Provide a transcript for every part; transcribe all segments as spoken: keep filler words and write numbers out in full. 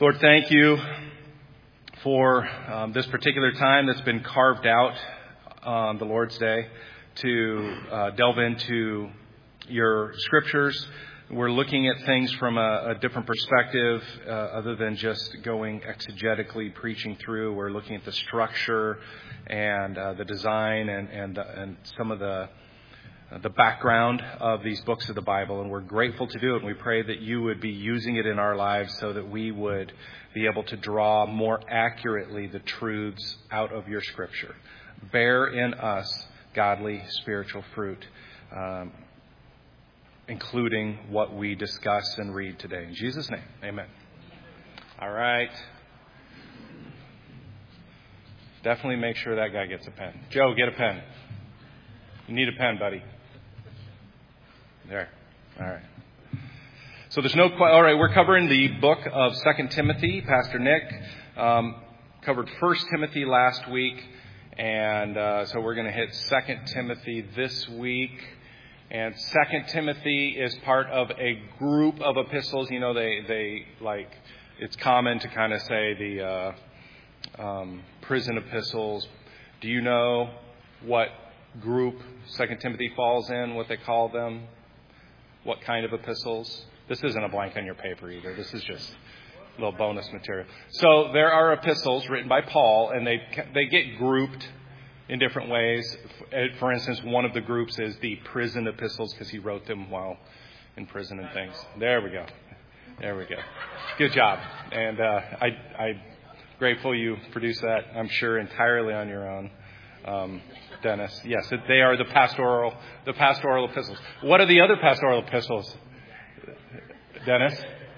Lord, thank you for um, this particular time that's been carved out on the Lord's Day to uh, delve into your scriptures. We're looking at things from a, a different perspective uh, other than just going exegetically preaching through. We're looking at the structure and uh, the design and and, uh, and some of the the background of these books of the Bible, and we're grateful to do it. And we pray that you would be using it in our lives so that we would be able to draw more accurately the truths out of your scripture. Bear in us godly spiritual fruit, um, including what we discuss and read today. In Jesus' name, amen. All right. Definitely make sure that guy gets a pen. Joe, get a pen. You need a pen, buddy. There. All right. So there's no... All right, we're covering the book of Second Timothy. Pastor Nick um, covered First Timothy last week. And uh, so we're going to hit Second Timothy this week. And Second Timothy is part of a group of epistles. You know, they, they like... It's common to kind of say the uh, um, prison epistles. Do you know what group Second Timothy falls in, what they call them? What kind of epistles? This isn't a blank on your paper either. This is just a little bonus material. So there are epistles written by Paul, and they they get grouped in different ways. For instance, one of the groups is the prison epistles because he wrote them while in prison and things. There we go. There we go. Good job. And uh, I, I'm grateful you produced that, I'm sure, entirely on your own. Um, Dennis, yes, they are the pastoral, the pastoral epistles. What are the other pastoral epistles, Dennis?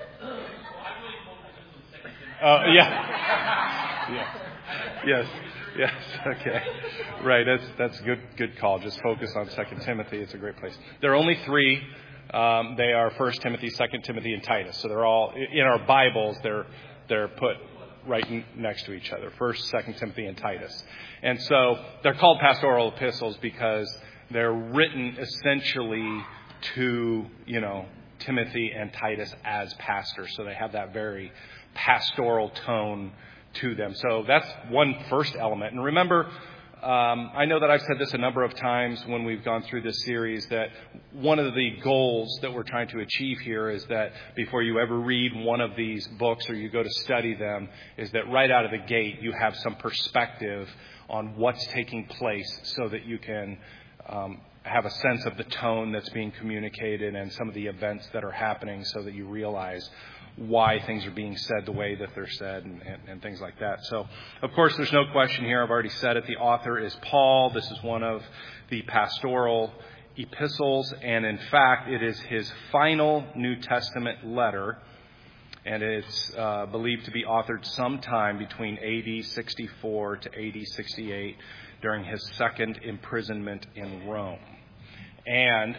Uh, yeah, yeah, yes, yes, okay, right. That's that's a good good call. Just focus on Second Timothy. It's a great place. There are only three. Um, they are First Timothy, Second Timothy, and Titus. So they're all in our Bibles. They're they're put right next to each other. First, Second Timothy, and Titus. And so they're called pastoral epistles because they're written essentially to, you know, Timothy and Titus as pastors. So they have that very pastoral tone to them. So that's one first element. And remember, um, I know that I've said this a number of times when we've gone through this series, that one of the goals that we're trying to achieve here is that before you ever read one of these books or you go to study them, is that right out of the gate you have some perspective on what's taking place so that you can um, have a sense of the tone that's being communicated and some of the events that are happening so that you realize why things are being said the way that they're said and, and, and things like that. So, of course, there's no question here. I've already said it. The author is Paul. This is one of the pastoral epistles. And, in fact, it is his final New Testament letter. And it's uh, believed to be authored sometime between A D sixty-four to A D sixty-eight during his second imprisonment in Rome. And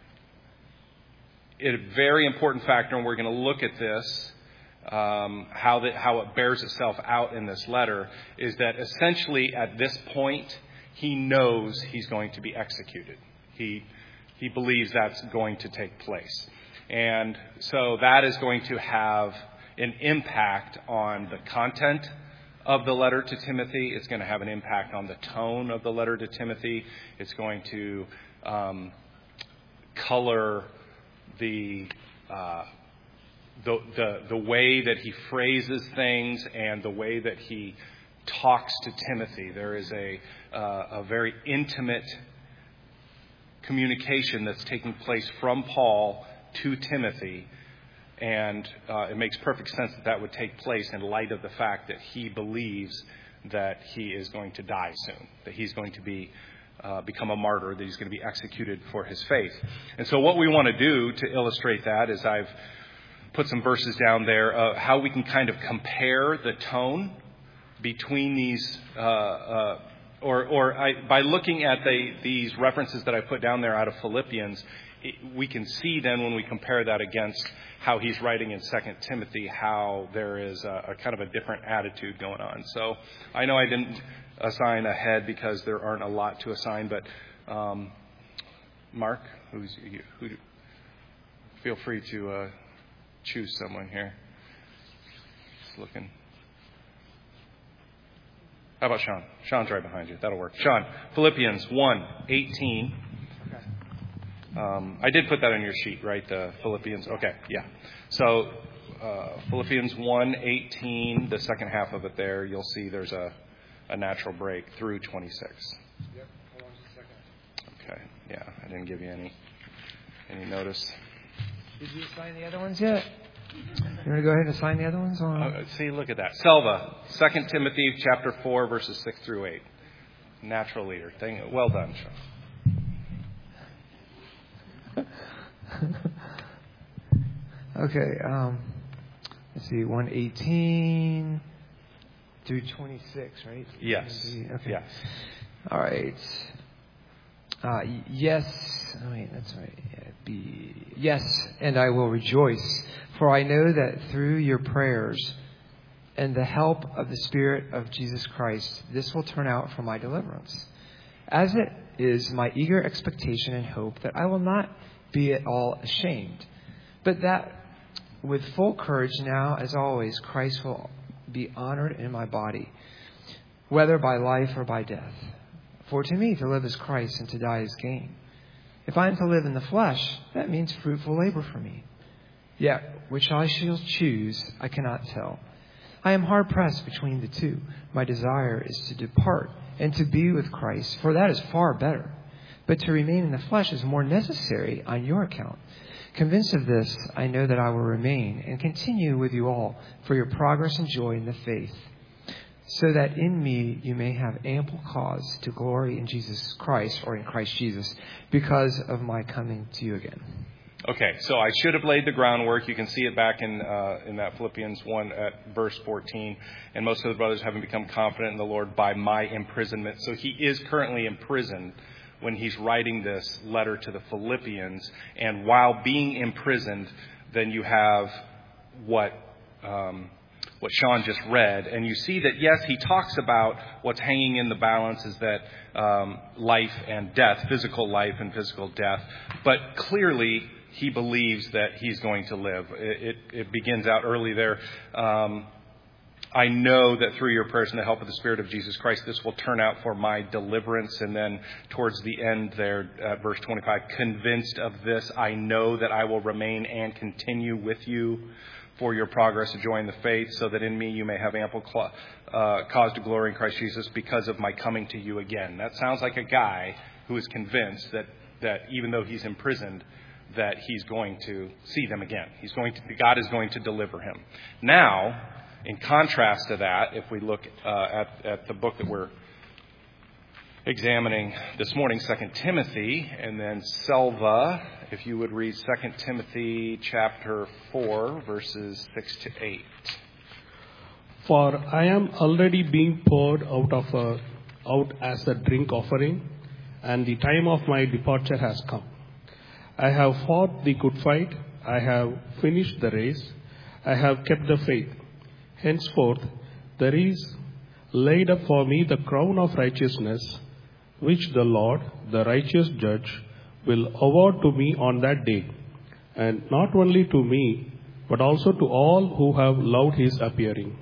a very important factor, and we're going to look at this, um, how that how it bears itself out in this letter, is that essentially at this point he knows he's going to be executed. He he believes that's going to take place, and so that is going to have an impact on the content of the letter to Timothy. It's going to have an impact on the tone of the letter to Timothy. It's going to um, color The, uh, the the the way that he phrases things and the way that he talks to Timothy. There is a uh, a very intimate communication that's taking place from Paul to Timothy, and uh, it makes perfect sense that that would take place in light of the fact that he believes that he is going to die soon, that he's going to be Uh, become a martyr, that he's going to be executed for his faith. And so what we want to do to illustrate that is I've put some verses down there, uh, how we can kind of compare the tone between these, uh, uh, or, or I, by looking at the, these references that I put down there out of Philippians, it, we can see then when we compare that against how he's writing in Second Timothy, how there is a, a kind of a different attitude going on. So I know I didn't assign a head because there aren't a lot to assign, but um, Mark, who's who? Feel free to uh, choose someone here. looking. How about Sean? Sean's right behind you. That'll work. Sean, Philippians one eighteen. Okay. Um, I did put that on your sheet, right? The Philippians. Okay, yeah. So uh, Philippians one eighteen, the second half of it there, you'll see there's a, a natural break through twenty-six. Yep. Hold on just a second. Okay. Yeah, I didn't give you any any notice. Did you sign the other ones yet? You want to go ahead and sign the other ones? Or? Uh, see, look at that. Selva, Second Timothy chapter four, verses six through eight. Natural leader. Thing. Well done, Sean. Okay. Um, let's see. one eighteen through twenty-six, right? Yes. Okay. Yes. All right. Uh, yes. Oh, wait, that's right. Yeah, be, yes, and I will rejoice, for I know that through your prayers and the help of the Spirit of Jesus Christ, this will turn out for my deliverance. As it is my eager expectation and hope that I will not be at all ashamed, but that with full courage now, as always, Christ will be honored in my body, whether by life or by death. For to me, to live is Christ, and to die is gain. If I am to live in the flesh, that means fruitful labor for me. Yet, which I shall choose, I cannot tell. I am hard pressed between the two. My desire is to depart and to be with Christ, for that is far better. But to remain in the flesh is more necessary on your account. Convinced of this, I know that I will remain and continue with you all for your progress and joy in the faith, so that in me you may have ample cause to glory in Jesus Christ, or in Christ Jesus, because of my coming to you again. Okay, so I should have laid the groundwork. You can see it back in uh, in that Philippians one at verse fourteen. And most of the brothers haven't become confident in the Lord by my imprisonment. So he is currently imprisoned when he's writing this letter to the Philippians. And while being imprisoned, then you have what... Um, what Sean just read, and you see that, yes, he talks about what's hanging in the balance is that um, life and death, physical life and physical death, but clearly he believes that he's going to live. It, it, it begins out early there. Um, I know that through your prayers and the help of the Spirit of Jesus Christ, this will turn out for my deliverance. And then towards the end there, uh, verse twenty-five, convinced of this, I know that I will remain and continue with you for your progress and joy in the faith, so that in me you may have ample cl- uh, cause to glory in Christ Jesus because of my coming to you again. That sounds like a guy who is convinced that, that even though he's imprisoned, that he's going to see them again. He's going to, God is going to deliver him. Now, in contrast to that, if we look uh, at, at the book that we're examining this morning, Second Timothy, and then Selva, if you would read Second Timothy chapter four, verses six to eight. For I am already being poured out of a, out as a drink offering, and the time of my departure has come. I have fought the good fight, I have finished the race, I have kept the faith. Henceforth there is laid up for me the crown of righteousness, which the Lord, the righteous judge, will award to me on that day, and not only to me, but also to all who have loved his appearing.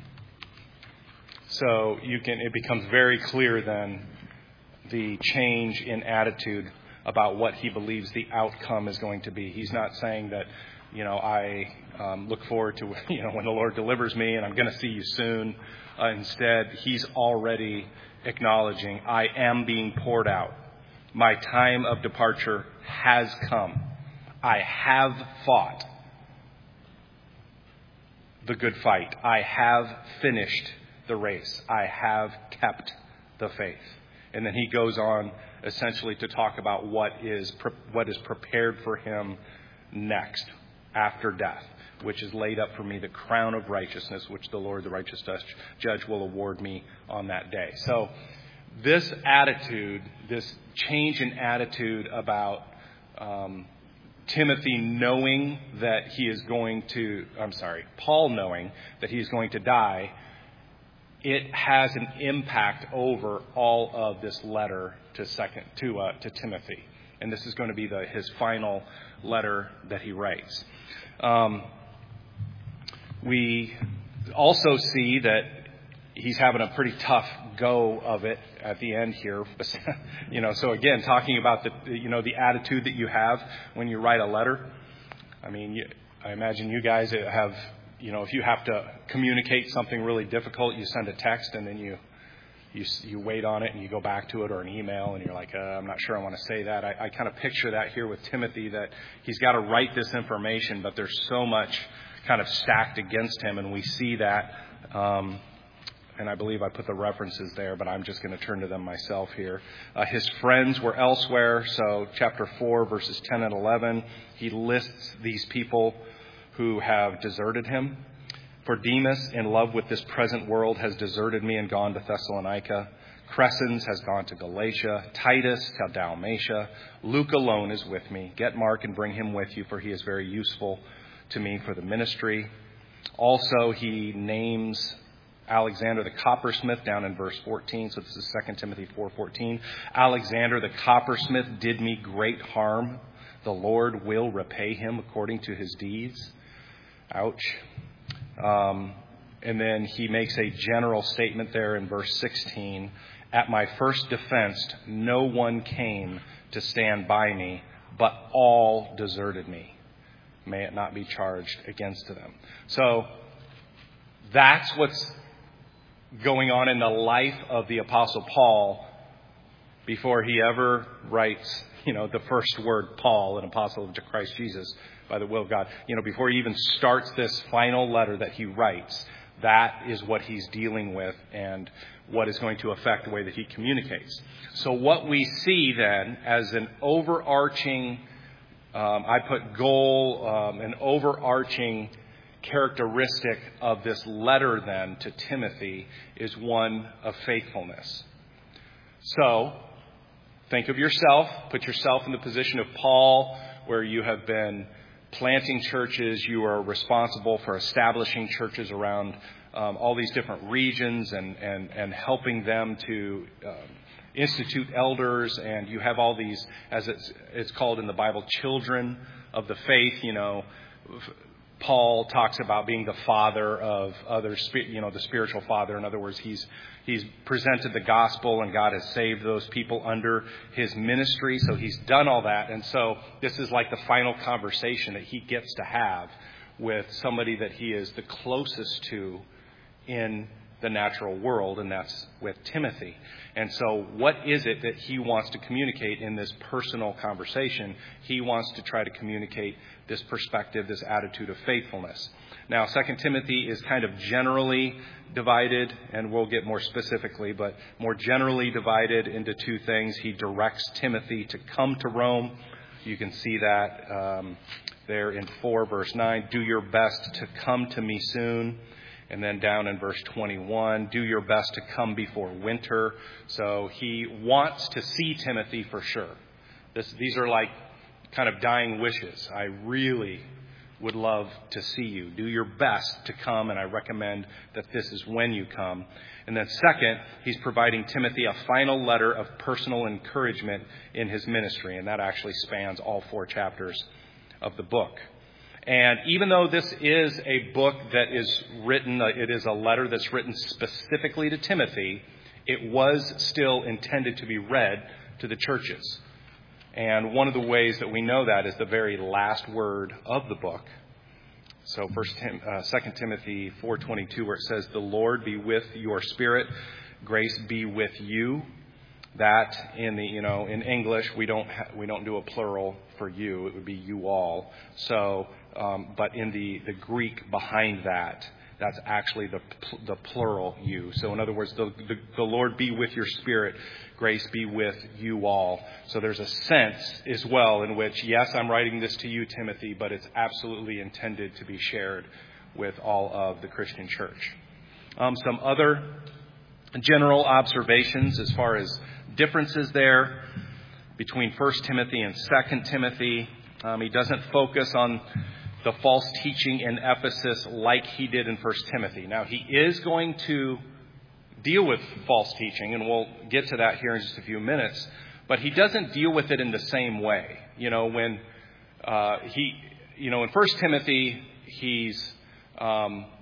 So you can, it becomes very clear then the change in attitude about what he believes the outcome is going to be. He's not saying that, you know, I um, look forward to, you know, when the Lord delivers me and I'm going to see you soon. Uh, instead, he's already acknowledging, I am being poured out. My time of departure has come. I have fought the good fight. I have finished the race. I have kept the faith. And then he goes on essentially to talk about what is what is prepared for him next after death, which is laid up for me the crown of righteousness, which the Lord, the righteous judge, will award me on that day. So this attitude, this change in attitude about um, Timothy knowing that he is going to, I'm sorry, Paul knowing that he is going to die, it has an impact over all of this letter to second to uh, to Timothy, and this is going to be the his final letter that he writes. Um, we also see that he's having a pretty tough go of it at the end here. You know, so again, talking about the, you know, the attitude that you have when you write a letter. I mean, you, I imagine you guys have, you know, if you have to communicate something really difficult, you send a text and then you, you, you wait on it and you go back to it, or an email and you're like, uh, I'm not sure I want to say that. I, I kind of picture that here with Timothy, that he's got to write this information, but there's so much kind of stacked against him, and we see that. Um, And I believe I put the references there, but I'm just going to turn to them myself here. Uh, his friends were elsewhere. So chapter four, verses ten and eleven, he lists these people who have deserted him. For Demas, in love with this present world, has deserted me and gone to Thessalonica. Crescens has gone to Galatia. Titus to Dalmatia. Luke alone is with me. Get Mark and bring him with you, for he is very useful to me for the ministry. Also, he names Alexander the coppersmith down in verse fourteen. So this is Second Timothy four fourteen. Alexander the coppersmith did me great harm. The Lord will repay him according to his deeds. Ouch. Um, and then he makes a general statement there in verse sixteen. At my first defense, no one came to stand by me, but all deserted me. May it not be charged against them. So that's what's going on in the life of the Apostle Paul before he ever writes, you know, the first word, Paul, an apostle of Christ Jesus by the will of God. You know, before he even starts this final letter that he writes, that is what he's dealing with and what is going to affect the way that he communicates. So what we see then as an overarching, um, I put goal, um, an overarching characteristic of this letter then to Timothy is one of faithfulness. So think of yourself, put yourself in the position of Paul, where you have been planting churches, you are responsible for establishing churches around um, all these different regions and, and, and helping them to um, institute elders, and you have all these, as it's, it's called in the Bible, children of the faith. You know, Paul talks about being the father of others, you know, the spiritual father. In other words, he's he's presented the gospel and God has saved those people under his ministry. So he's done all that. And so this is like the final conversation that he gets to have with somebody that he is the closest to in the natural world, and that's with Timothy. And so what is it that he wants to communicate in this personal conversation? He wants to try to communicate this perspective, this attitude of faithfulness. Now, Second Timothy is kind of generally divided, and we'll get more specifically, but more generally divided into two things. He directs Timothy to come to Rome. You can see that um, there in four, verse nine. Do your best to come to me soon. And then down in verse twenty-one, do your best to come before winter. So he wants to see Timothy for sure. This, these are like kind of dying wishes. I really would love to see you. Do your best to come, and I recommend that this is when you come. And then second, he's providing Timothy a final letter of personal encouragement in his ministry, and that actually spans all four chapters of the book. And even though this is a book that is written, it is a letter that's written specifically to Timothy, it was still intended to be read to the churches. And one of the ways that we know that is the very last word of the book. So First Tim, uh, Second Timothy four twenty-two, where it says, "The Lord be with your spirit, grace be with you." That in the, you know, in English, we don't ha- we don't do a plural for you. It would be you all. So, um, but in the, the Greek behind that, that's actually the the plural you. So in other words, the, the the Lord be with your spirit, grace be with you all. So there's a sense as well in which, yes, I'm writing this to you, Timothy, but it's absolutely intended to be shared with all of the Christian church. Um, some other general observations as far as differences there between First Timothy and Second Timothy. Um, he doesn't focus on the false teaching in Ephesus like he did in First Timothy. Now, he is going to deal with false teaching, and we'll get to that here in just a few minutes, but he doesn't deal with it in the same way. You know, when uh, he, you know, in First Timothy, he's um,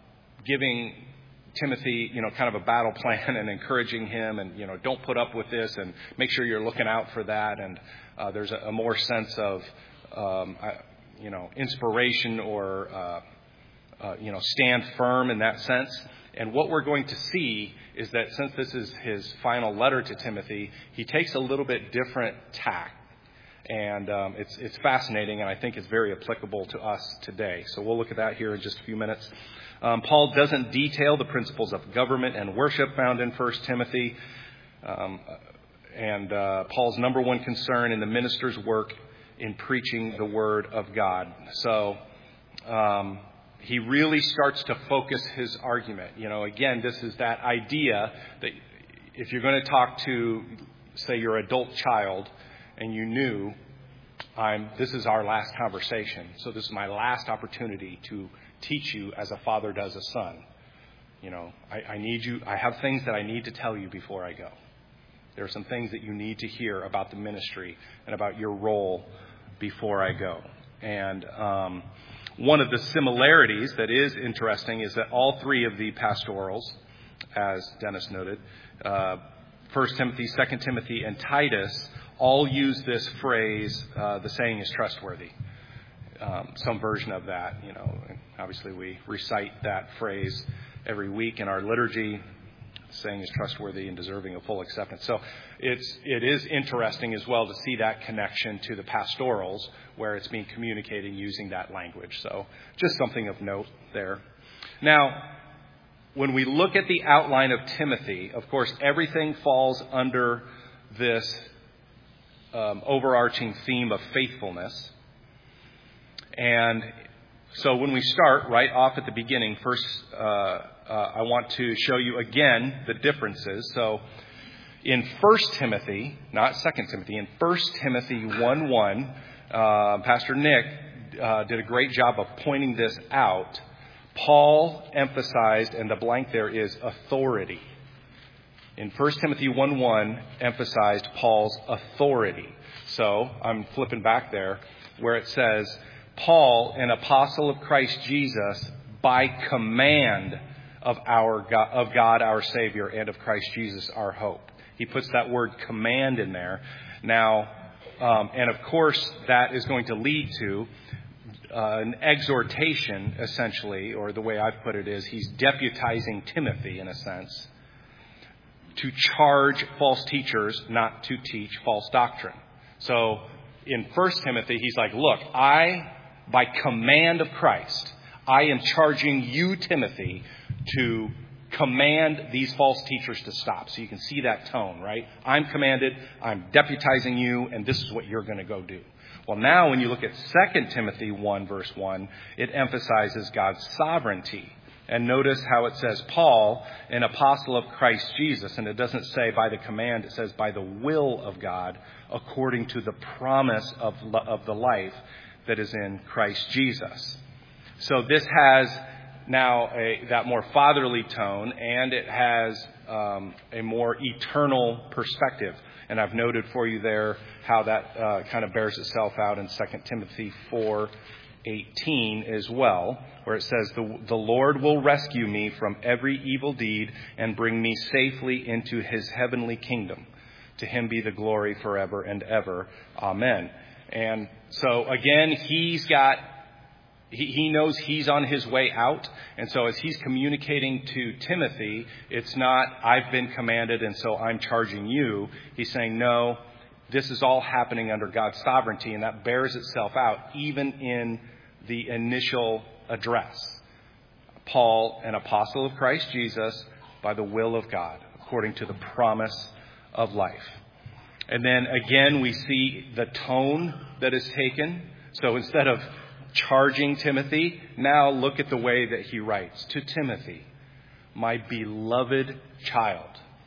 giving Timothy, you know, kind of a battle plan and encouraging him and, you know, don't put up with this and make sure you're looking out for that. And uh, there's a, a more sense of, um, I, you know, inspiration or, uh, uh, you know, stand firm in that sense. And what we're going to see is that since this is his final letter to Timothy, he takes a little bit different tack. And um, it's it's fascinating, and I think it's very applicable to us today. So we'll look at that here in just a few minutes. Um, Paul doesn't detail the principles of government and worship found in First Timothy. Um, and uh, Paul's number one concern in the minister's work in preaching the Word of God. So um, he really starts to focus his argument. You know, again, this is that idea that if you're going to talk to, say, your adult child, and you knew, I'm, this is our last conversation, so this is my last opportunity to teach you as a father does a son. You know, I, I need you, I have things that I need to tell you before I go. There are some things that you need to hear about the ministry and about your role before I go. And um, one of the similarities that is interesting is that all three of the pastorals, as Dennis noted, uh, First Timothy, Second Timothy, and Titus, all use this phrase, uh, the saying is trustworthy. Um, some version of that, you know. Obviously, we recite that phrase every week in our liturgy. The saying is trustworthy and deserving of full acceptance. So it's it is interesting as well to see that connection to the pastorals where it's being communicated using that language. So just something of note there. Now, when we look at the outline of Timothy, of course, everything falls under this Um, overarching theme of faithfulness. And so when we start right off at the beginning, first uh, uh, I want to show you again the differences. So in First Timothy, not Second Timothy, in First Timothy one one, uh, Pastor Nick uh, did a great job of pointing this out. Paul emphasized, and the blank there is authority. In First Timothy one one, emphasized Paul's authority. So I'm flipping back there where it says, Paul, an apostle of Christ Jesus, by command of our God, of God our Savior, and of Christ Jesus our hope. He puts that word command in there. Now, um, and of course, that is going to lead to uh, an exhortation, essentially, or the way I've put it is he's deputizing Timothy, in a sense, to charge false teachers not to teach false doctrine. So in First Timothy, he's like, look, I, by command of Christ, I am charging you, Timothy, to command these false teachers to stop. So you can see that tone, right? I'm commanded, I'm deputizing you, and this is what you're going to go do. Well, now when you look at Second Timothy one, verse one, it emphasizes God's sovereignty. And notice how it says, Paul, an apostle of Christ Jesus. And it doesn't say by the command, it says by the will of God, according to the promise of, of the life that is in Christ Jesus. So this has now a, that more fatherly tone, and it has um, a more eternal perspective. And I've noted for you there how that uh, kind of bears itself out in Second Timothy four eighteen as well, where it says, the, the Lord will rescue me from every evil deed and bring me safely into his heavenly kingdom. To him be the glory forever and ever. Amen. And so again, he's got, he, he knows he's on his way out. And so as he's communicating to Timothy, it's not, I've been commanded and so I'm charging you. He's saying, no, this is all happening under God's sovereignty, and that bears itself out even in the initial address. Paul, an apostle of Christ Jesus, by the will of God, according to the promise of life. And then again, we see the tone that is taken. So instead of charging Timothy, now look at the way that he writes. To Timothy, my beloved child,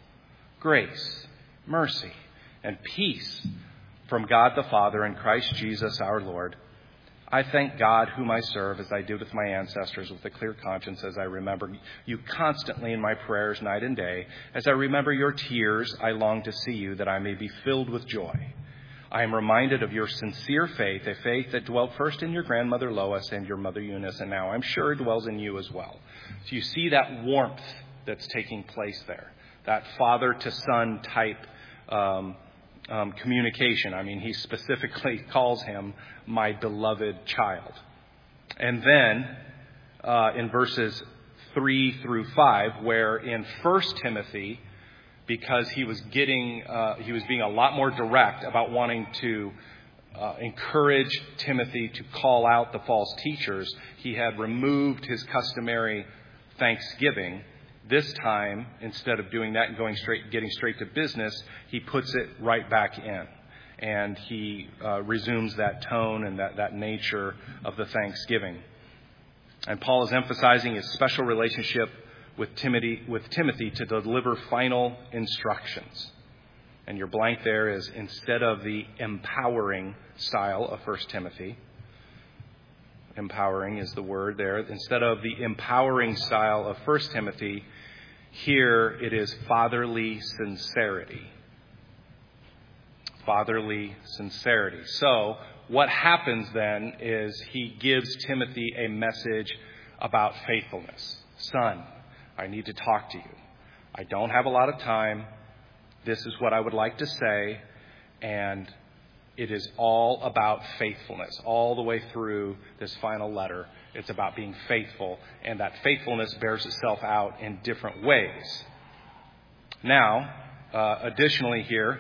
grace, mercy, and peace from God the Father and Christ Jesus our Lord. I thank God whom I serve as I did with my ancestors with a clear conscience as I remember you constantly in my prayers night and day. As I remember your tears, I long to see you that I may be filled with joy. I am reminded of your sincere faith, a faith that dwelt first in your grandmother Lois and your mother Eunice, and now I'm sure dwells in you as well. So you see that warmth that's taking place there, that father-to-son type um, um, communication. I mean, he specifically calls him my beloved child. And then uh, in verses three through five, where in First Timothy, because he was getting, uh, he was being a lot more direct about wanting to uh, encourage Timothy to call out the false teachers, he had removed his customary thanksgiving. This time, instead of doing that and going straight, getting straight to business, he puts it right back in. And he uh, resumes that tone and that, that nature of the thanksgiving. And Paul is emphasizing his special relationship with Timothy, with Timothy to deliver final instructions. And your blank there is, instead of the empowering style of First Timothy, empowering is the word there. Instead of the empowering style of First Timothy, here it is fatherly sincerity. Fatherly sincerity. So what happens then is he gives Timothy a message about faithfulness. Son, I need to talk to you. I don't have a lot of time. This is what I would like to say. And it is all about faithfulness. All the way through this final letter, it's about being faithful. And that faithfulness bears itself out in different ways. Now, uh, additionally here,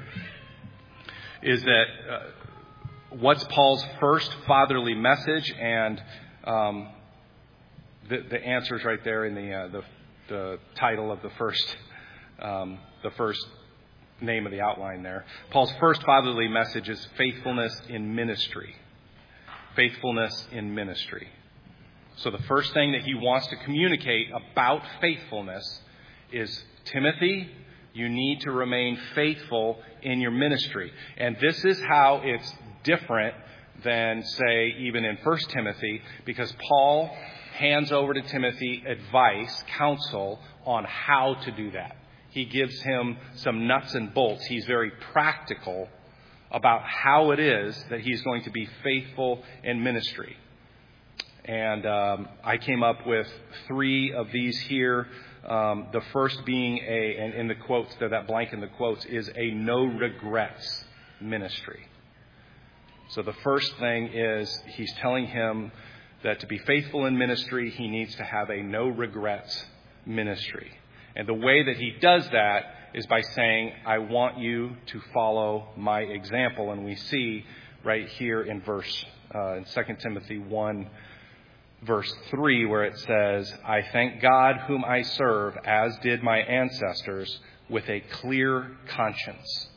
is that uh, what's Paul's first fatherly message? And um, the, the answer is right there in the, uh, the the title of the first um, the first name of the outline there. Paul's first fatherly message is faithfulness in ministry. Faithfulness in ministry. So the first thing that he wants to communicate about faithfulness is, Timothy, you need to remain faithful in your ministry. And this is how it's different than, say, even in First Timothy, because Paul hands over to Timothy advice, counsel on how to do that. He gives him some nuts and bolts. He's very practical about how it is that he's going to be faithful in ministry. And um, I came up with three of these here. Um, the first being a, and in the quotes, there, that blank in the quotes, is a no regrets ministry. So the first thing is he's telling him that to be faithful in ministry, he needs to have a no regrets ministry. And the way that he does that is by saying, I want you to follow my example. And we see right here in verse, uh, in Second Timothy one, verse three, where it says, I thank God whom I serve, as did my ancestors, with a clear conscience.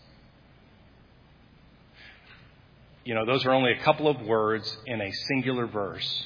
You know, those are only a couple of words in a singular verse.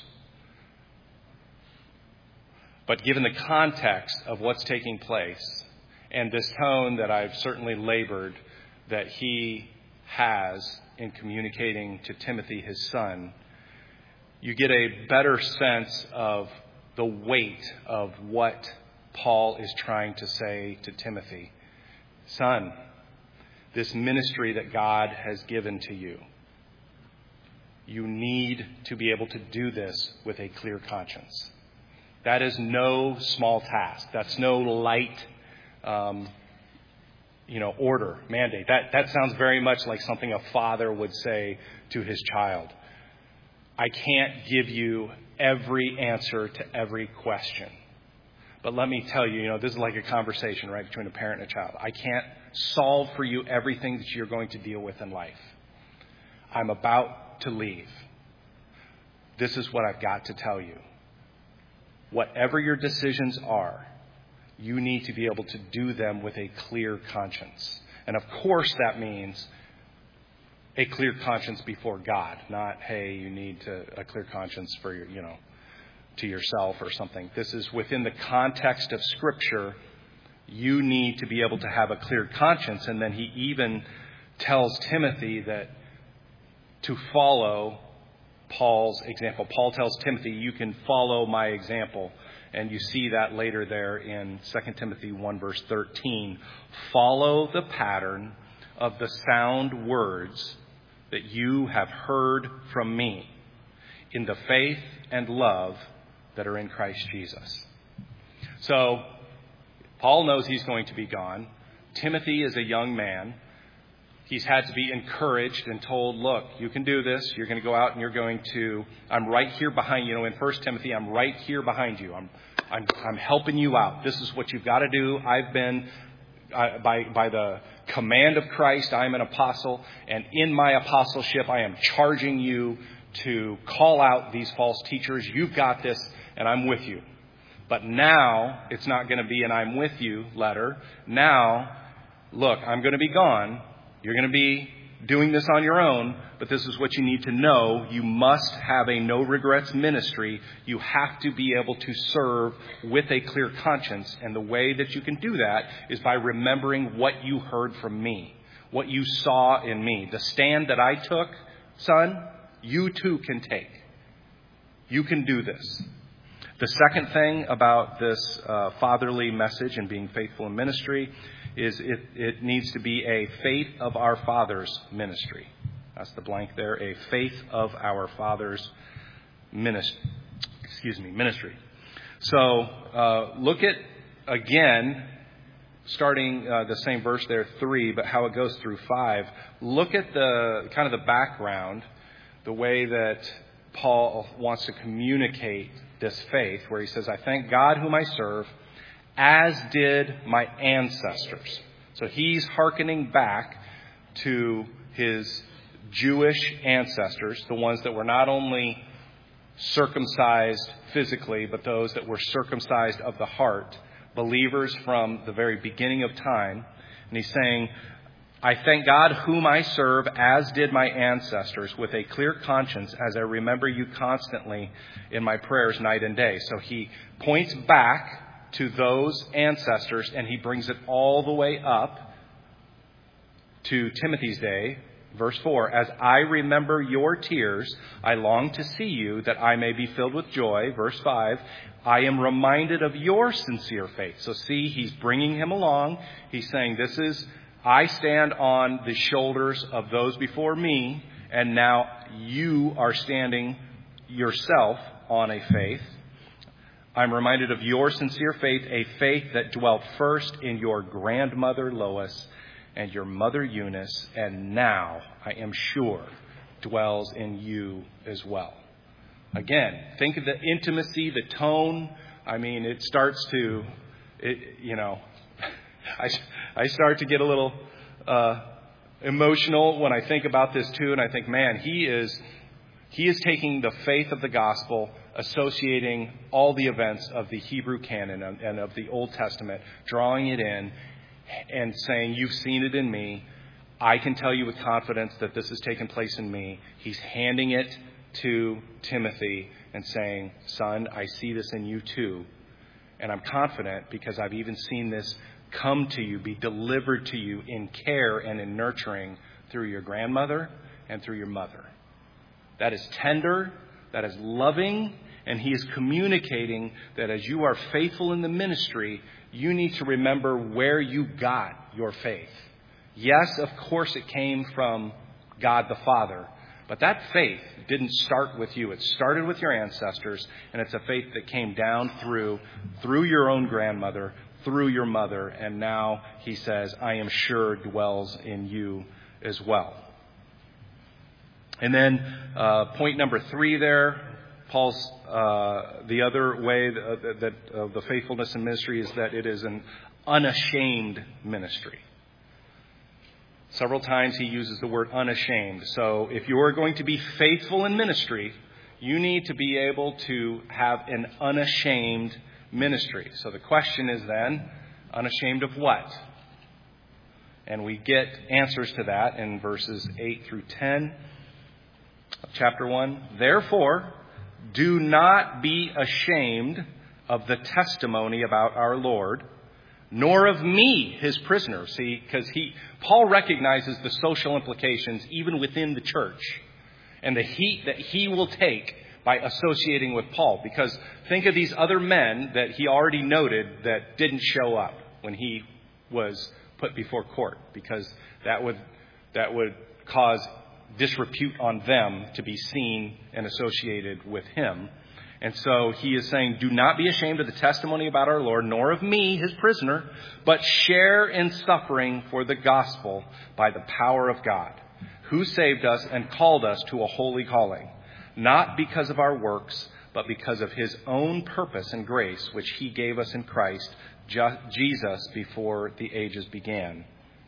But given the context of what's taking place and this tone that I've certainly labored that he has in communicating to Timothy, his son, you get a better sense of the weight of what Paul is trying to say to Timothy. Son, this ministry that God has given to you, you need to be able to do this with a clear conscience. That is no small task. That's no light, um, you know, order, mandate. That that sounds very much like something a father would say to his child. I can't give you every answer to every question. But let me tell you, you know, this is like a conversation, right, between a parent and a child. I can't solve for you everything that you're going to deal with in life. I'm about to leave. This is what I've got to tell you. Whatever your decisions are, you need to be able to do them with a clear conscience. And of course that means a clear conscience before God, not, hey, you need to, a clear conscience for your, you know, to yourself or something. This is within the context of Scripture. You need to be able to have a clear conscience. And then he even tells Timothy that to follow Paul's example. Paul tells Timothy, you can follow my example. And you see that later there in Second Timothy one, verse thirteen. Follow the pattern of the sound words that you have heard from me in the faith and love that are in Christ Jesus. So Paul knows he's going to be gone. Timothy is a young man. He's had to be encouraged and told, look, you can do this. You're going to go out and you're going to, I'm right here behind you. You know, in First Timothy, I'm right here behind you. I'm, I'm, I'm helping you out. This is what you've got to do. I've been, uh, by, by the command of Christ, I am an apostle. And in my apostleship, I am charging you to call out these false teachers. You've got this, and I'm with you. But now, it's not going to be an I'm with you letter. Now, look, I'm going to be gone. You're going to be doing this on your own, but this is what you need to know. You must have a no regrets ministry. You have to be able to serve with a clear conscience. And the way that you can do that is by remembering what you heard from me, what you saw in me. The stand that I took, son, you too can take. You can do this. The second thing about this uh, fatherly message and being faithful in ministry is it, it needs to be a faith of our Father's ministry. That's the blank there. A faith of our Father's ministry. Excuse me, ministry. So uh, look at, again, starting uh, the same verse there, three, but how it goes through five. Look at the kind of the background, the way that Paul wants to communicate this faith, where he says, I thank God whom I serve, as did my ancestors. So he's hearkening back to his Jewish ancestors, the ones that were not only circumcised physically, but those that were circumcised of the heart, believers from the very beginning of time. And he's saying, I thank God whom I serve, as did my ancestors, with a clear conscience, as I remember you constantly in my prayers night and day. So he points back to those ancestors, and he brings it all the way up to Timothy's day. Verse four, as I remember your tears, I long to see you, that I may be filled with joy. Verse five, I am reminded of your sincere faith. So see, he's bringing him along. He's saying, this is, I stand on the shoulders of those before me, and now you are standing yourself on a faith. I'm reminded of your sincere faith, a faith that dwelt first in your grandmother Lois and your mother Eunice, and now, I am sure, dwells in you as well. Again, think of the intimacy, the tone. I mean, it starts to, it, you know, I, I start to get a little uh, emotional when I think about this too, and I think, man, he is he is taking the faith of the gospel, associating all the events of the Hebrew canon and of the Old Testament, drawing it in and saying, you've seen it in me. I can tell you with confidence that this has taken place in me. He's handing it to Timothy and saying, son, I see this in you too. And I'm confident because I've even seen this come to you, be delivered to you in care and in nurturing through your grandmother and through your mother. That is tender, that is loving, and he is communicating that as you are faithful in the ministry, you need to remember where you got your faith. Yes, of course it came from God the Father, but that faith didn't start with you. It started with your ancestors, and it's a faith that came down through, through your own grandmother, through your mother, and now he says, I am sure dwells in you as well. And then uh, point number three there, Paul's, uh, the other way that, that uh, the faithfulness in ministry is that it is an unashamed ministry. Several times he uses the word unashamed. So if you are going to be faithful in ministry, you need to be able to have an unashamed ministry. So the question is then, unashamed of what? And we get answers to that in verses eight through ten of chapter one. Therefore, do not be ashamed of the testimony about our Lord, nor of me, his prisoner. See, because he, Paul recognizes the social implications even within the church and the heat that he will take by associating with Paul. Because think of these other men that he already noted that didn't show up when he was put before court, because that would that would cause disrepute on them to be seen and associated with him. And so he is saying, do not be ashamed of the testimony about our Lord, nor of me, his prisoner, but share in suffering for the gospel by the power of God, who saved us and called us to a holy calling, not because of our works, but because of his own purpose and grace, which he gave us in Christ Jesus before the ages began.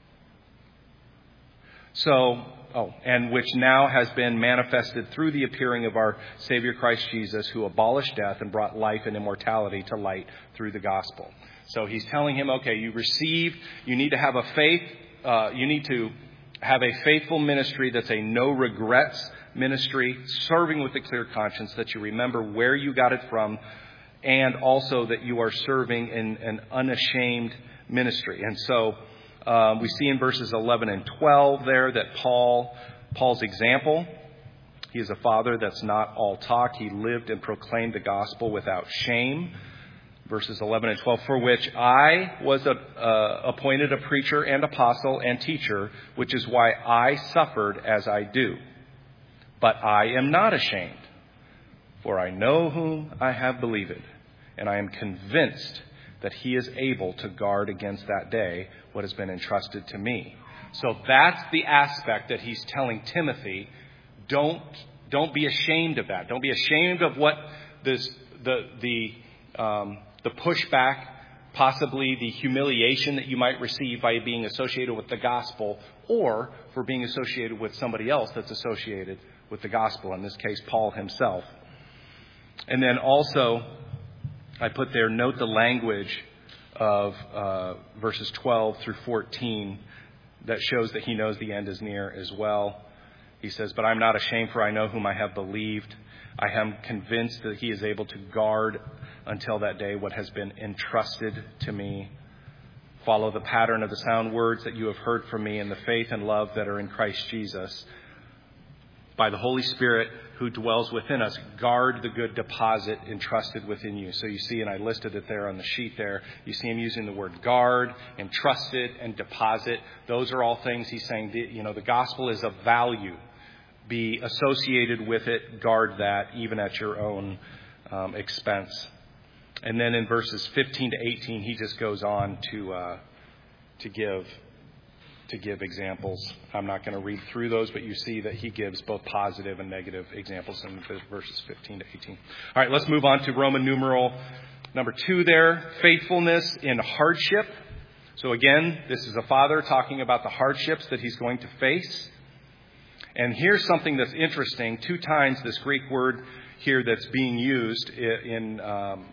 So, oh, and which now has been manifested through the appearing of our Savior Christ Jesus, who abolished death and brought life and immortality to light through the gospel. So he's telling him, okay, you received, you need to have a faith, uh, you need to have a faithful ministry that's a no regrets ministry, serving with a clear conscience, that you remember where you got it from, and also that you are serving in an unashamed ministry. And so um, we see in verses eleven and twelve there that Paul, Paul's example, he is a father that's not all talk. He lived and proclaimed the gospel without shame. Verses eleven and twelve, for which I was a, uh, appointed a preacher and apostle and teacher, which is why I suffered as I do. But I am not ashamed, for I know whom I have believed, and I am convinced that he is able to guard against that day what has been entrusted to me. So that's the aspect that he's telling Timothy. Don't don't be ashamed of that. Don't be ashamed of what this the the um, the pushback, possibly the humiliation that you might receive by being associated with the gospel, or for being associated with somebody else that's associated with the gospel, in this case, Paul himself. And then also, I put there, note the language of uh, verses twelve through fourteen that shows that he knows the end is near as well. He says, but I'm not ashamed, for I know whom I have believed. I am convinced that he is able to guard until that day what has been entrusted to me. Follow the pattern of the sound words that you have heard from me in the faith and love that are in Christ Jesus. By the Holy Spirit who dwells within us, guard the good deposit entrusted within you. So you see, and I listed it there on the sheet there, you see him using the word guard, entrusted, and deposit. Those are all things he's saying, you know, the gospel is of value. Be associated with it, guard that, even at your own um, expense. And then in verses fifteen to eighteen, he just goes on to uh, to give to give examples. I'm not going to read through those, but you see that he gives both positive and negative examples in verses fifteen to eighteen. All right, let's move on to Roman numeral number two there, faithfulness in hardship. So again, this is a father talking about the hardships that he's going to face. And here's something that's interesting. Two times this Greek word here that's being used in um,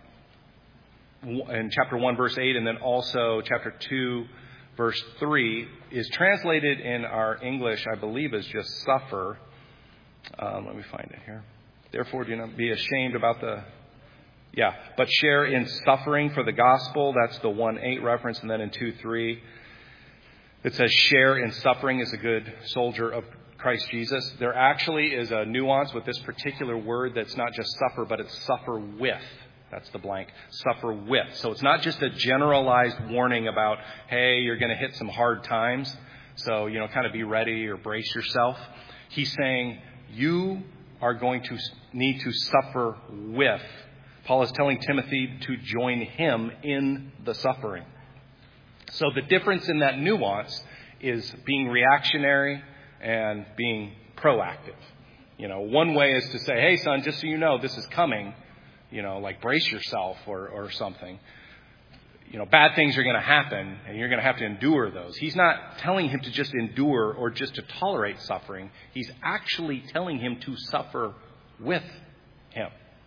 in chapter one, verse eight, and then also chapter two, verse three, is translated in our English, I believe, as just suffer. Um, let me find it here. Therefore, do not be ashamed about the... Yeah, but share in suffering for the gospel. That's the one eight reference. And then in two three, it says share in suffering as a good soldier of Christ Jesus. There actually is a nuance with this particular word that's not just suffer, but it's suffer with. That's the blank. Suffer with. So it's not just a generalized warning about, hey, you're going to hit some hard times. So, you know, kind of be ready or brace yourself. He's saying you are going to need to suffer with. Paul is telling Timothy to join him in the suffering. So the difference in that nuance is being reactionary and being proactive. You know, one way is to say, hey, son, just so you know, this is coming. You know, like brace yourself or, or something. You know, bad things are going to happen and you're going to have to endure those. He's not telling him to just endure or just to tolerate suffering. He's actually telling him to suffer with him.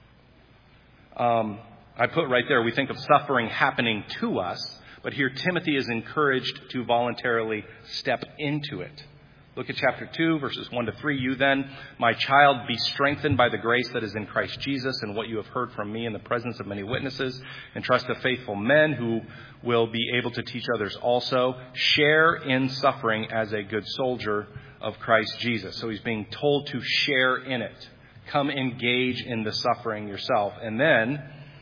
Um, I put right there, we think of suffering happening to us, but here Timothy is encouraged to voluntarily step into it. Look at chapter two, verses one to three. You then, my child, be strengthened by the grace that is in Christ Jesus and what you have heard from me in the presence of many witnesses. And trust the faithful men who will be able to teach others also. Share in suffering as a good soldier of Christ Jesus. So he's being told to share in it. Come engage in the suffering yourself. And then,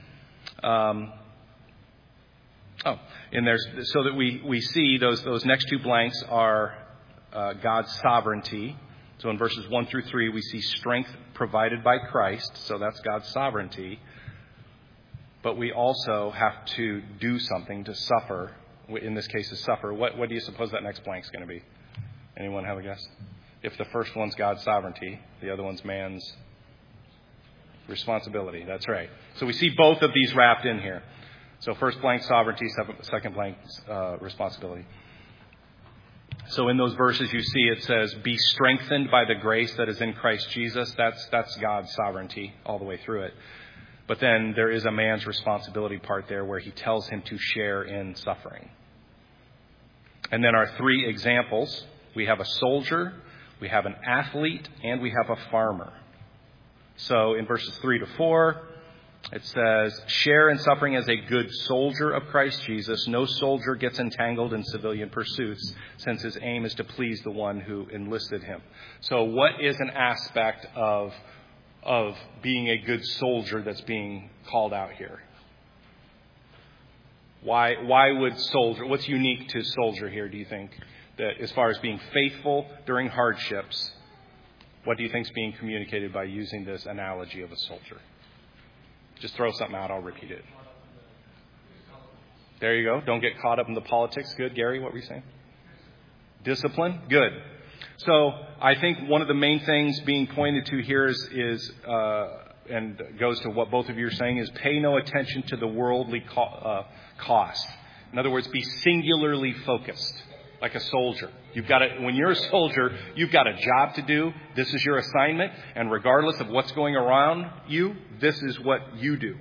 um, oh, and there's so that we, we see those those next two blanks are Uh, God's sovereignty. So in verses one through three, we see strength provided by Christ. So that's God's sovereignty. But we also have to do something to suffer. In this case, to suffer. What, what do you suppose that next blank is going to be? Anyone have a guess? If the first one's God's sovereignty, the other one's man's responsibility. That's right. So we see both of these wrapped in here. So first blank, sovereignty. Second blank, uh, responsibility. So in those verses you see it says, be strengthened by the grace that is in Christ Jesus. That's, that's God's sovereignty all the way through it. But then there is a man's responsibility part there where he tells him to share in suffering. And then our three examples, we have a soldier, we have an athlete, and we have a farmer. So in verses three to four, it says, share in suffering as a good soldier of Christ Jesus. No soldier gets entangled in civilian pursuits, since his aim is to please the one who enlisted him. So what is an aspect of of being a good soldier that's being called out here? Why why would soldier, what's unique to soldier here, do you think? That as far as being faithful during hardships, what do you think is being communicated by using this analogy of a soldier? Just throw something out, I'll repeat it. There you go. Don't get caught up in the politics. Good. Gary, what were you saying? Discipline. Good. So I think one of the main things being pointed to here is, is uh, and goes to what both of you are saying, is pay no attention to the worldly co- uh, cost. In other words, be singularly focused, like a soldier. You've got to, when you're a soldier, you've got a job to do. This is your assignment, and regardless of what's going around you, this is what you do.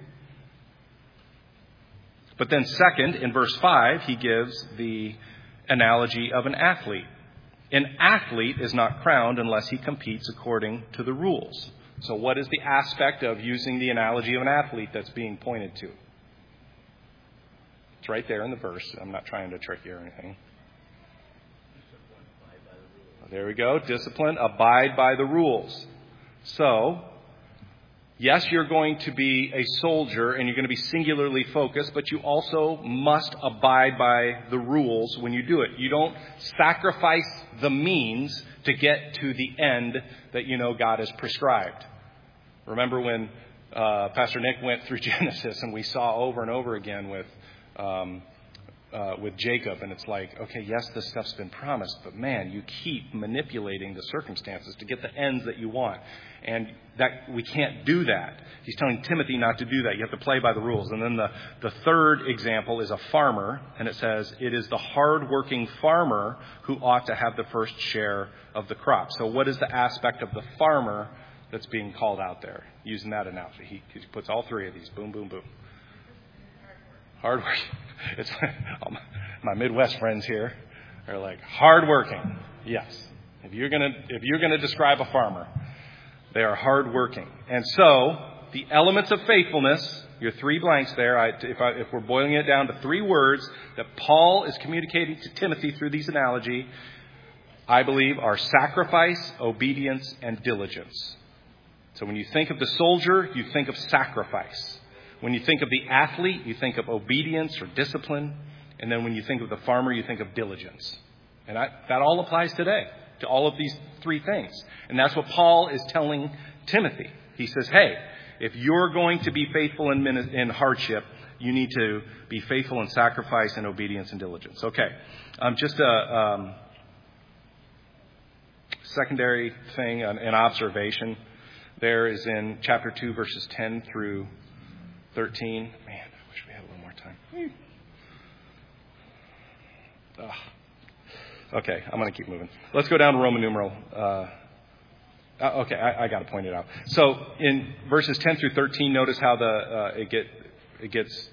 But then second, in verse five, he gives the analogy of an athlete. An athlete is not crowned unless he competes according to the rules. So what is the aspect of using the analogy of an athlete that's being pointed to? It's right there in the verse. I'm not trying to trick you or anything. There we go. Discipline. Abide by the rules. So, yes, you're going to be a soldier and you're going to be singularly focused, but you also must abide by the rules when you do it. You don't sacrifice the means to get to the end that you know God has prescribed. Remember when uh, Pastor Nick went through Genesis and we saw over and over again with um, uh, with Jacob, and it's like, okay, yes, this stuff's been promised, but man, you keep manipulating the circumstances to get the ends that you want. And that we can't do that. He's telling Timothy not to do that. You have to play by the rules. And then the, the third example is a farmer. And it says, it is the hardworking farmer who ought to have the first share of the crop. So what is the aspect of the farmer that's being called out there? Using that analogy. He, he puts all three of these. Boom, boom, boom. Hard work. It's my Midwest friends here are like, hardworking. Yes. If you're gonna if you're gonna describe a farmer, they are hardworking. And so, the elements of faithfulness, your three blanks there, I, if, I, if we're boiling it down to three words that Paul is communicating to Timothy through these analogy, I believe are sacrifice, obedience, and diligence. So when you think of the soldier, you think of sacrifice. When you think of the athlete, you think of obedience or discipline. And then when you think of the farmer, you think of diligence. And I, that all applies today to all of these three things. And that's what Paul is telling Timothy. He says, hey, if you're going to be faithful in, in hardship, you need to be faithful in sacrifice and obedience and diligence. Okay. Um, just a um, secondary thing, an, an observation. There is in chapter two, verses ten through thirteen. Man, I wish we had a little more time. Ugh. Okay, I'm going to keep moving. Let's go down to Roman numeral. Uh, okay, I, I got to point it out. So in verses ten through thirteen, notice how the uh, it get it gets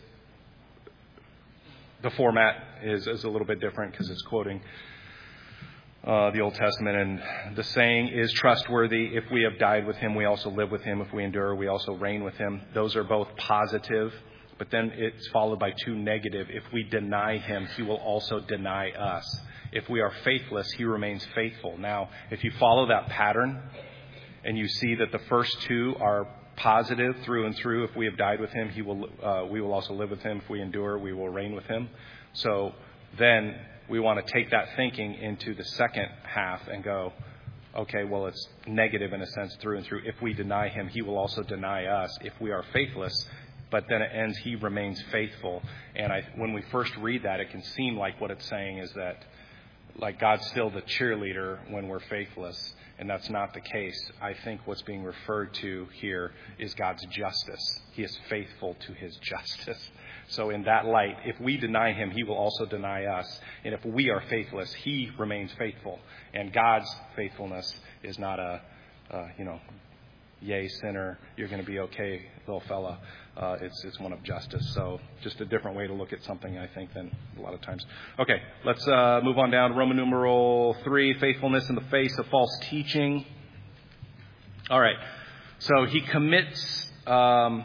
the format is is a little bit different because it's quoting uh, the Old Testament, and the saying is trustworthy. If we have died with him, we also live with him. If we endure, we also reign with him. Those are both positive, but then it's followed by two negative. If we deny him, he will also deny us. If we are faithless, he remains faithful. Now, if you follow that pattern and you see that the first two are positive through and through, if we have died with him, he will. Uh, we will also live with him. If we endure, we will reign with him. So then we want to take that thinking into the second half and go, okay, well, it's negative in a sense through and through. If we deny him, he will also deny us if we are faithless. But then it ends, he remains faithful. And I, when we first read that, it can seem like what it's saying is that, like, God's still the cheerleader when we're faithless. And that's not the case. I think what's being referred to here is God's justice. He is faithful to his justice. So in that light, if we deny him, he will also deny us. And if we are faithless, he remains faithful. And God's faithfulness is not a, uh, you know, yay, sinner, you're going to be okay, little fella. Uh, it's it's one of justice. So just a different way to look at something, I think, than a lot of times. Okay, let's uh, move on down to Roman numeral three, faithfulness in the face of false teaching. All right, so he commits... Um,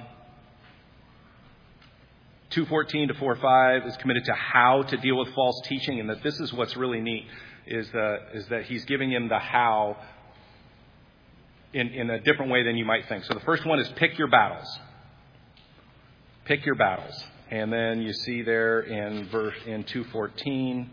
two fourteen to four five is committed to how to deal with false teaching, and that this is what's really neat, is, uh, is that he's giving him the how in, in a different way than you might think. So the first one is pick your battles. Pick your battles. And then you see there in verse in two fourteen.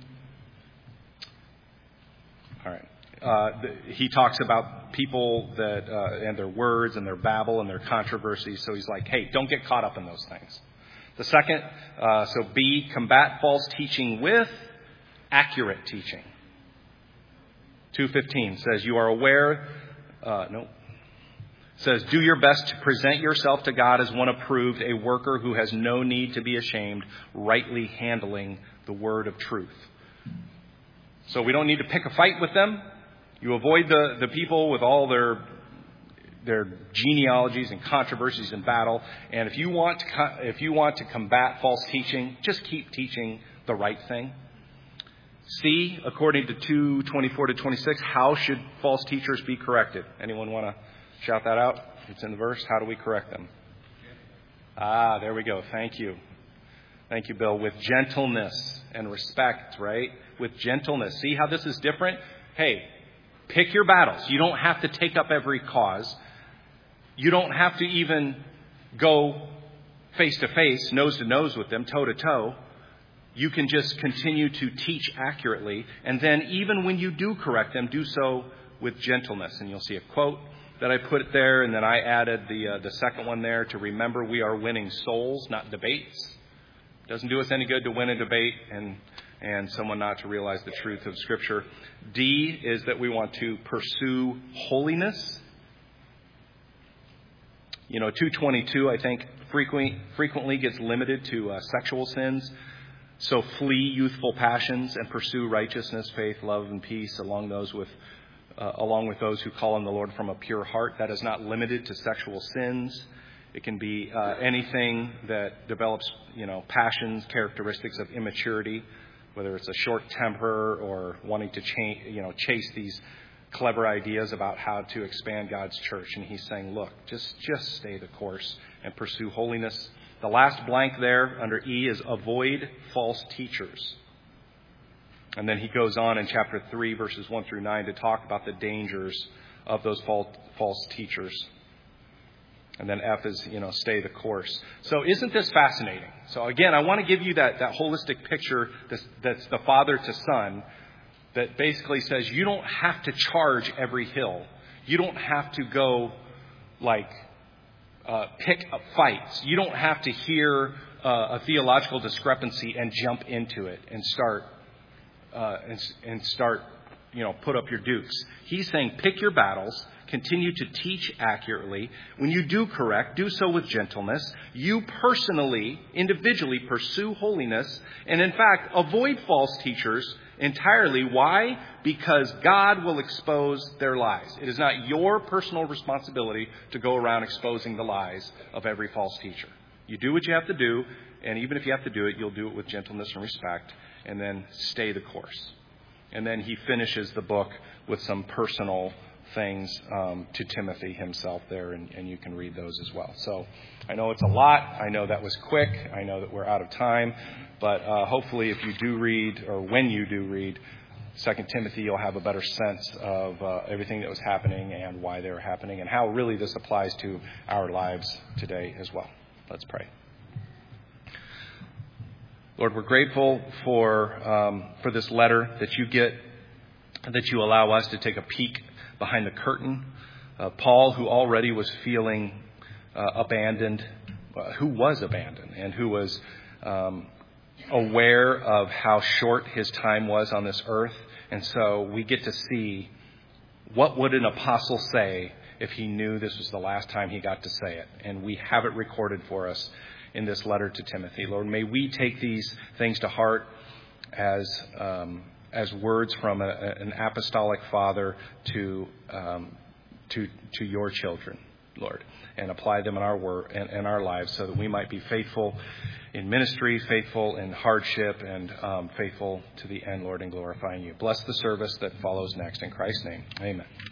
All right. Uh, the, he talks about people that uh, and their words and their babble and their controversies. So he's like, hey, don't get caught up in those things. The second, uh, so B, combat false teaching with accurate teaching. two fifteen says, you are aware, uh, no, says, do your best to present yourself to God as one approved, a worker who has no need to be ashamed, rightly handling the word of truth. So we don't need to pick a fight with them. You avoid the, the people with all their their genealogies and controversies in battle. And if you want to, if you want to combat false teaching, just keep teaching the right thing. C, according to two twenty-four to twenty-six, how should false teachers be corrected? Anyone want to shout that out? It's in the verse. How do we correct them? Ah, there we go. Thank you. Thank you, Bill. With gentleness and respect, right? With gentleness. See how this is different? Hey, pick your battles. You don't have to take up every cause. You don't have to even go face to face, nose to nose with them, toe to toe. You can just continue to teach accurately. And then even when you do correct them, do so with gentleness. And you'll see a quote that I put there. And then I added the uh, the second one there to remember we are winning souls, not debates. It doesn't do us any good to win a debate and and someone not to realize the truth of Scripture. D is that we want to pursue holiness. You know, two twenty-two, I think, frequently, frequently gets limited to uh, sexual sins. So flee youthful passions and pursue righteousness, faith, love, and peace along those with, uh, along with those who call on the Lord from a pure heart. That is not limited to sexual sins. It can be uh, anything that develops, you know, passions, characteristics of immaturity, whether it's a short temper or wanting to change, you know, chase these clever ideas about how to expand God's church. And he's saying, look, just, just stay the course and pursue holiness. The last blank there under E is avoid false teachers. And then he goes on in chapter three, verses one through nine, to talk about the dangers of those false teachers. And then F is, you know, stay the course. So isn't this fascinating? So again, I want to give you that, that holistic picture that's, that's the father to son, that basically says you don't have to charge every hill. You don't have to go like uh, pick up fights. You don't have to hear uh, a theological discrepancy and jump into it and start uh, and, and start, you know, put up your dukes. He's saying pick your battles. Continue to teach accurately. When you do correct, do so with gentleness. You personally, individually pursue holiness. And in fact, avoid false teachers entirely. Why? Because God will expose their lies. It is not your personal responsibility to go around exposing the lies of every false teacher. You do what you have to do. And even if you have to do it, you'll do it with gentleness and respect. And then stay the course. And then he finishes the book with some personal things um, to Timothy himself there, and, and you can read those as well. So I know it's a lot. I know that was quick. I know that we're out of time. But uh, hopefully if you do read, or when you do read Second Timothy, you'll have a better sense of uh, everything that was happening and why they were happening and how really this applies to our lives today as well. Let's pray. Lord, we're grateful for um, for this letter that you get, that you allow us to take a peek behind the curtain. Uh, Paul, who already was feeling uh, abandoned, uh, who was abandoned and who was um, aware of how short his time was on this earth. And so we get to see, what would an apostle say if he knew this was the last time he got to say it? And we have it recorded for us in this letter to Timothy. Lord, may we take these things to heart as um, as words from a, an apostolic father to um, to to your children, Lord, and apply them in our work and in our lives, so that we might be faithful in ministry, faithful in hardship, and um, faithful to the end, Lord, in glorifying you. Bless the service that follows next. In Christ's name, amen.